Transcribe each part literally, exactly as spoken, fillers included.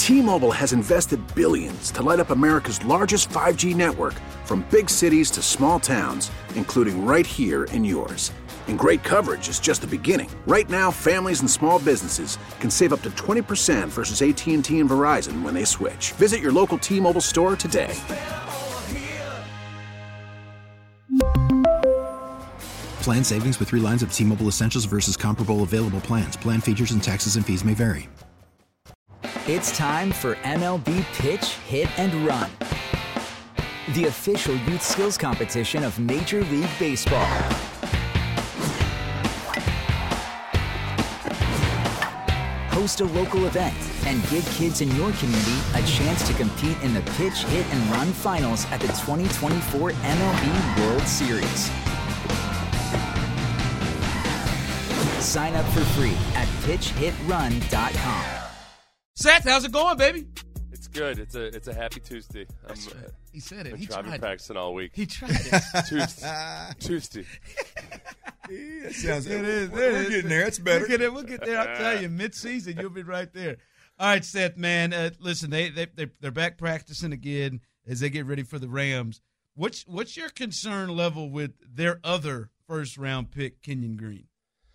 T-Mobile has invested billions to light up America's largest five G network, from big cities to small towns, including right here in yours. And great coverage is just the beginning. Right now, families and small businesses can save up to twenty percent versus A T and T and Verizon when they switch. Visit your local T-Mobile store today. Plan savings with three lines of T-Mobile Essentials versus comparable available plans. Plan features and taxes and fees may vary. It's time for M L B Pitch, Hit, and Run, the official youth skills competition of Major League Baseball. Host a local event and give kids in your community a chance to compete in the Pitch, Hit, and Run finals at the twenty twenty-four M L B World Series. Sign up for free at pitch hit run dot com. Seth, how's it going, baby? It's good. It's a it's a happy Tuesday. I'm, That's right. He said it. I've He been tried practicing all week. He tried it. Tuesday. Tuesday. That sounds It is. We're, It we're is. getting there. It's better. We'll get, it, we'll get there. I'll tell you, mid-season, you'll be right there. All right, Seth, man. Uh, listen, they, they, they, they're back practicing again as they get ready for the Rams. What's, what's your concern level with their other first-round pick, Kenyon Green?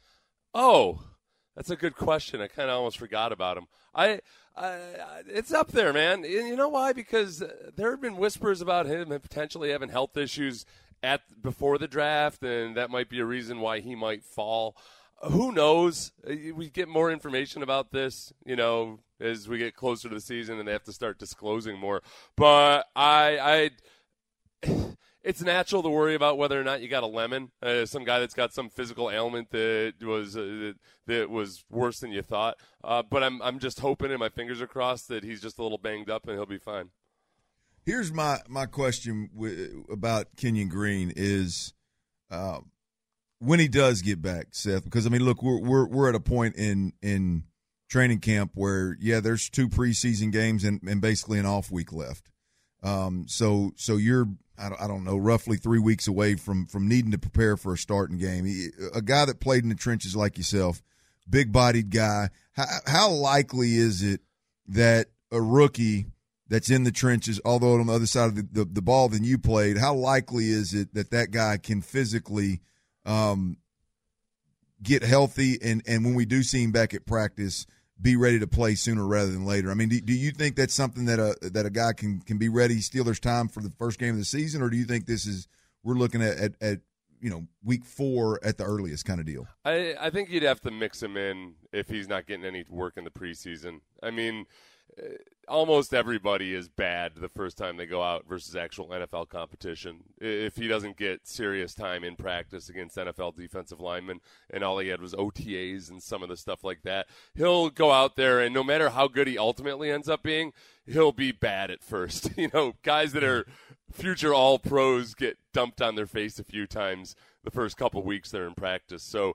Oh, that's a good question. I kind of almost forgot about him. I, I, it's up there, man. You know why? Because there have been whispers about him potentially having health issues at before the draft, and that might be a reason why he might fall. Who knows? We get more information about this, you know, as we get closer to the season, and they have to start disclosing more. But I, I. It's natural to worry about whether or not you got a lemon, uh, some guy that's got some physical ailment that was uh, that was worse than you thought. Uh, but I'm I'm just hoping, and my fingers are crossed, that he's just a little banged up and he'll be fine. Here's my my question w- about Kenyon Green is uh, when he does get back, Seth. Because I mean, look, we're we're we're at a point in in training camp where yeah, there's two preseason games and, and basically an off week left. Um, so so you're. I don't know, roughly three weeks away from, from needing to prepare for a starting game. He, a guy that played in the trenches like yourself, big-bodied guy, how, how likely is it that a rookie that's in the trenches, although on the other side of the, the, the ball than you played, how likely is it that that guy can physically um, get healthy and, and when we do see him back at practice, be ready to play sooner rather than later? I mean, do, do you think that's something that a that a guy can, can be ready Steelers time for the first game of the season, or do you think this is we're looking at, at, at you know week four at the earliest kind of deal? I, I think you'd have to mix him in if he's not getting any work in the preseason. I mean, almost everybody is bad the first time they go out versus actual N F L competition. If he doesn't get serious time in practice against N F L defensive linemen and all he had was O T As and some of the stuff like that, he'll go out there and no matter how good he ultimately ends up being, he'll be bad at first. You know, guys that are future all-pros get dumped on their face a few times the first couple weeks they're in practice. So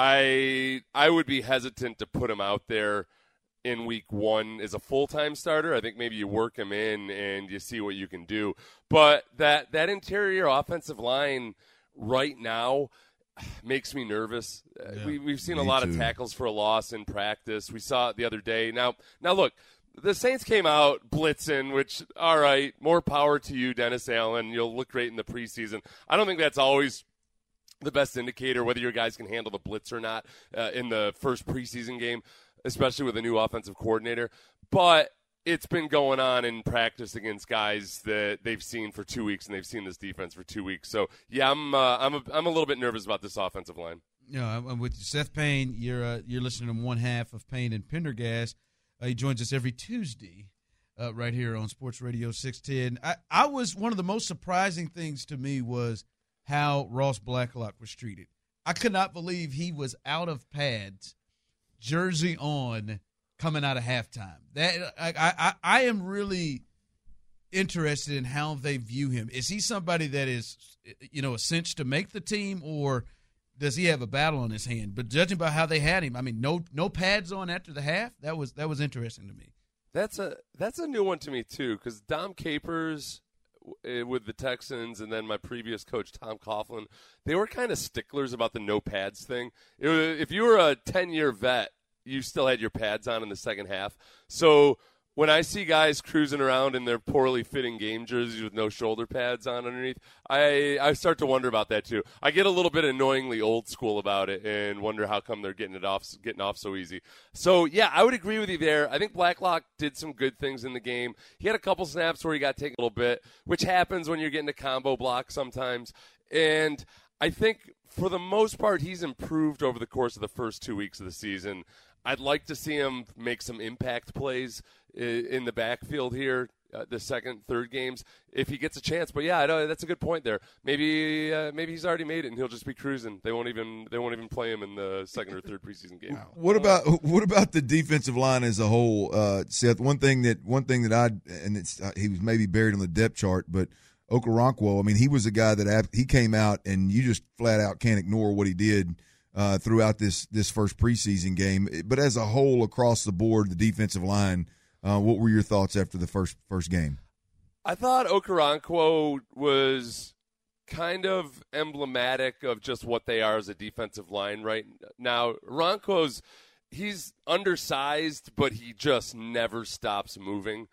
I I would be hesitant to put him out there in week one as a full-time starter. I think maybe you work him in and you see what you can do. But that, that interior offensive line right now makes me nervous. Yeah, we, we've seen a lot too. of tackles for a loss in practice. We saw it the other day. Now, now look, the Saints came out blitzing, which, all right, more power to you, Dennis Allen. You'll look great in the preseason. I don't think that's always the best indicator whether your guys can handle the blitz or not uh, in the first preseason game, especially with a new offensive coordinator. But it's been going on in practice against guys that they've seen for two weeks, and they've seen this defense for two weeks. So, yeah, I'm uh, I'm, a, I'm a little bit nervous about this offensive line. You know, I'm with you. Seth Payne, you're, uh, you're listening to one half of Payne and Pendergast. Uh, he joins us every Tuesday uh, right here on Sports Radio six ten. I, I was – one of the most surprising things to me was how Ross Blacklock was treated. I could not believe he was out of pads, jersey on, coming out of halftime. That I, I I am really interested in how they view him. Is he somebody that is, you know, a cinch to make the team, or does he have a battle on his hand? But judging by how they had him, I mean, no no pads on after the half. That was that was interesting to me. That's a that's a new one to me too, because Dom Capers with the Texans and then my previous coach Tom Coughlin, they were kind of sticklers about the no pads thing. It was, if you were a ten-year vet, you still had your pads on in the second half. So when I see guys cruising around in their poorly fitting game jerseys with no shoulder pads on underneath, I, I start to wonder about that too. I get a little bit annoyingly old school about it and wonder how come they're getting it off, getting off so easy. So yeah, I would agree with you there. I think Blacklock did some good things in the game. He had a couple snaps where he got taken a little bit, which happens when you're getting a combo block sometimes. And I think for the most part, he's improved over the course of the first two weeks of the season. I'd like to see him make some impact plays in the backfield here, uh, the second, third games, if he gets a chance. But yeah, I know that's a good point there. Maybe uh, maybe he's already made it and he'll just be cruising. They won't even they won't even play him in the second or third preseason game. What about what about the defensive line as a whole, uh, Seth? One thing that one thing that I and it's uh, he was maybe buried on the depth chart, but Okoronkwo, I mean, he was a guy that he came out and you just flat out can't ignore what he did uh, throughout this this first preseason game. But as a whole, across the board, the defensive line, uh, what were your thoughts after the first first game? I thought Okoronkwo was kind of emblematic of just what they are as a defensive line right now. Ronco's he's undersized, but he just never stops moving.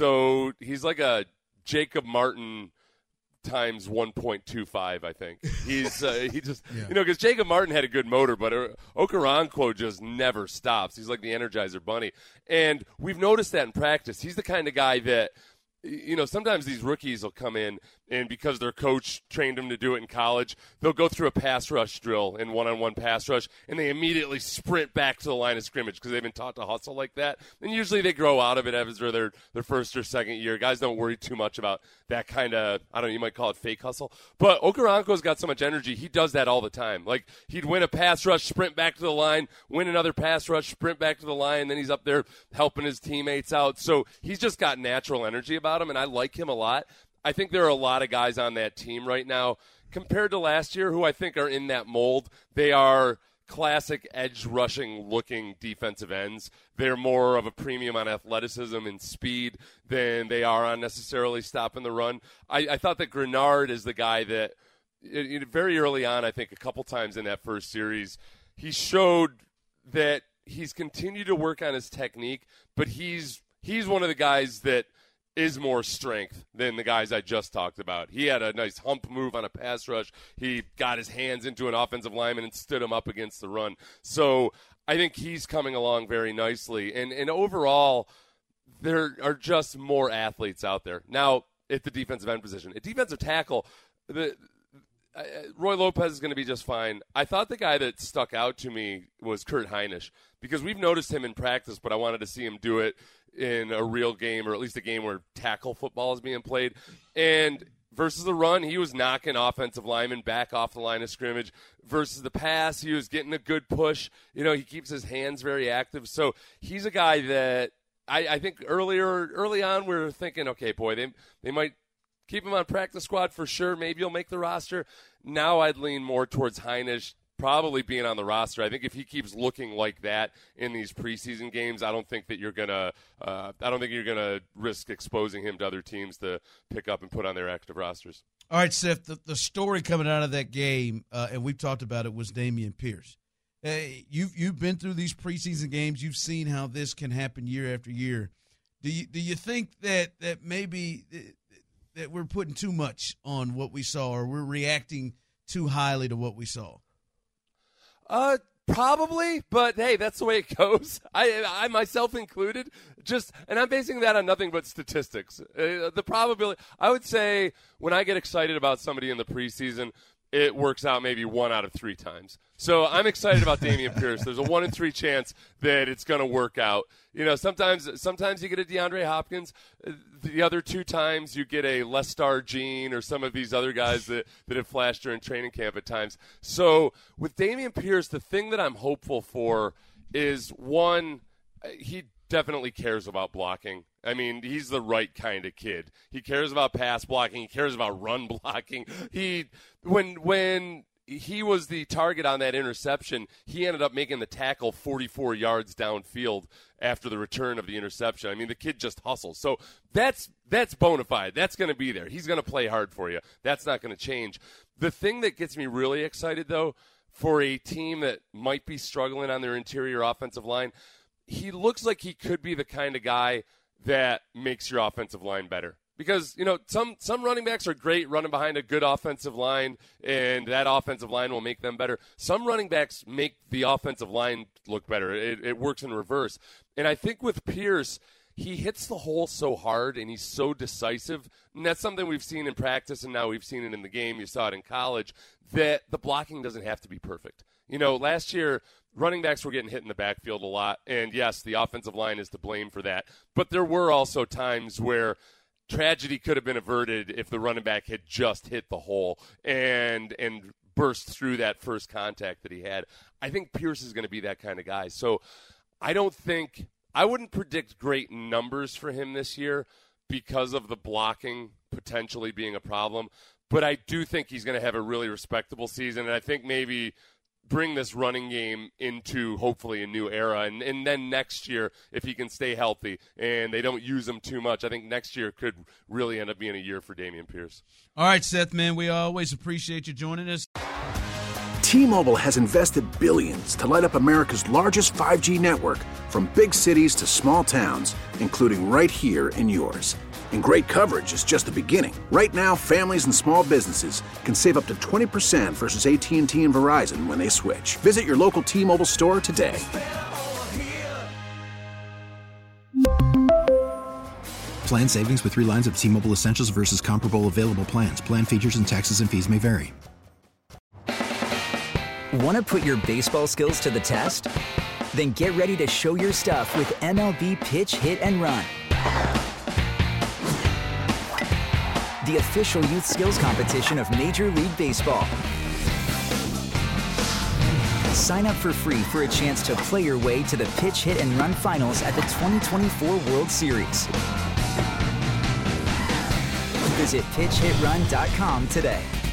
So he's like a Jacob Martin times one point two five, I think. He's uh, he just yeah. you know, because Jacob Martin had a good motor, but Okoronkwo just never stops. He's like the Energizer Bunny, and we've noticed that in practice. He's the kind of guy that, you know, sometimes these rookies will come in, and because their coach trained them to do it in college, they'll go through a pass rush drill in one-on-one pass rush, and they immediately sprint back to the line of scrimmage because they've been taught to hustle like that. And usually they grow out of it after their, their first or second year. Guys don't worry too much about that kind of, I don't know, you might call it fake hustle. But Okoronkwo's got so much energy, he does that all the time. Like, he'd win a pass rush, sprint back to the line, win another pass rush, sprint back to the line, and then he's up there helping his teammates out. So he's just got natural energy about him, and I like him a lot. I think there are a lot of guys on that team right now compared to last year who I think are in that mold. They are classic edge rushing looking defensive ends. They're more of a premium on athleticism and speed than they are on necessarily stopping the run. I, I thought that Grenard is the guy that it, it, very early on, I think a couple times in that first series, he showed that he's continued to work on his technique, but he's he's one of the guys that is more strength than the guys I just talked about. He had a nice hump move on a pass rush. He got his hands into an offensive lineman and stood him up against the run. So I think he's coming along very nicely. And, and overall, there are just more athletes out there. Now, at the defensive end position. At defensive tackle, the uh, Roy Lopez is going to be just fine. I thought the guy that stuck out to me was Kurt Heinisch because we've noticed him in practice, but I wanted to see him do it in a real game, or at least a game where tackle football is being played. And versus the run, he was knocking offensive linemen back off the line of scrimmage. Versus the pass, he was getting a good push. You know, he keeps his hands very active. So he's a guy that I, I think earlier, early on we were thinking, okay, boy, they they might keep him on practice squad for sure. Maybe he'll make the roster. Now I'd lean more towards Heinisch probably being on the roster. I think if he keeps looking like that in these preseason games, I don't think that you're gonna. Uh, I don't think you're gonna risk exposing him to other teams to pick up and put on their active rosters. All right, Seth. The, the story coming out of that game, uh, and we've talked about it, was Dameon Pierce. Hey, you've you've been through these preseason games. You've seen how this can happen year after year. Do you do you think that that maybe that we're putting too much on what we saw, or we're reacting too highly to what we saw? Uh, probably, but hey, that's the way it goes. I, I myself included, just, and I'm basing that on nothing but statistics. Uh, the probability, I would say, when I get excited about somebody in the preseason, it works out maybe one out of three times. So I'm excited about Dameon Pierce. There's a one in three chance that it's going to work out. You know, sometimes sometimes you get a DeAndre Hopkins. The other two times you get a Lestar Jean or some of these other guys that, that have flashed during training camp at times. So with Dameon Pierce, the thing that I'm hopeful for is, one, he definitely cares about blocking. I mean, he's the right kind of kid. He cares about pass blocking. He cares about run blocking. He when when he was the target on that interception, he ended up making the tackle forty-four yards downfield after the return of the interception. I mean, the kid just hustles. So that's that's bona fide. That's going to be there. He's going to play hard for you. That's not going to change. The thing that gets me really excited, though, for a team that might be struggling on their interior offensive line, he looks like he could be the kind of guy that makes your offensive line better. Because, you know, some, some running backs are great running behind a good offensive line, and that offensive line will make them better. Some running backs make the offensive line look better. It, it works in reverse. And I think with Pierce, he hits the hole so hard, and he's so decisive. And that's something we've seen in practice, and now we've seen it in the game. You saw it in college, that the blocking doesn't have to be perfect. You know, last year, running backs were getting hit in the backfield a lot. And, yes, the offensive line is to blame for that. But there were also times where tragedy could have been averted if the running back had just hit the hole and and burst through that first contact that he had. I think Pierce is going to be that kind of guy. So I don't think – I wouldn't predict great numbers for him this year because of the blocking potentially being a problem. But I do think he's going to have a really respectable season, and I think maybe – bring this running game into hopefully a new era. And, and then next year, if he can stay healthy and they don't use him too much, I think next year could really end up being a year for Dameon Pierce. All right, Seth, man, we always appreciate you joining us. T-Mobile has invested billions to light up America's largest five G network, from big cities to small towns, including right here in yours. And great coverage is just the beginning. Right now, families and small businesses can save up to twenty percent versus A T and T and Verizon when they switch. Visit your local T-Mobile store today. Plan savings with three lines of T-Mobile Essentials versus comparable available plans. Plan features and taxes and fees may vary. Want to put your baseball skills to the test? Then get ready to show your stuff with M L B Pitch Hit and Run, the official youth skills competition of Major League Baseball. Sign up for free for a chance to play your way to the Pitch Hit and Run finals at the twenty twenty-four World Series. Visit pitch hit run dot com today.